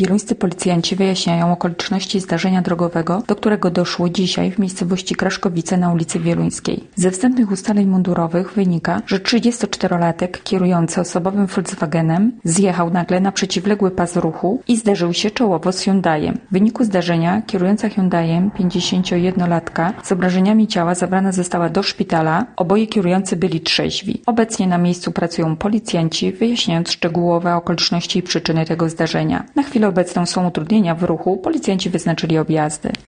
Wieluńscy policjanci wyjaśniają okoliczności zdarzenia drogowego, do którego doszło dzisiaj w miejscowości Kraszkowice na ulicy Wieluńskiej. Ze wstępnych ustaleń mundurowych wynika, że 34-latek kierujący osobowym Volkswagenem zjechał nagle na przeciwległy pas ruchu i zderzył się czołowo z Hyundaiem. W wyniku zdarzenia kierująca Hyundaiem 51-latka z obrażeniami ciała zabrana została do szpitala. Oboje kierujący byli trzeźwi. Obecnie na miejscu pracują policjanci, wyjaśniając szczegółowe okoliczności i przyczyny tego zdarzenia. Na chwilę obecną są utrudnienia w ruchu, policjanci wyznaczyli objazdy.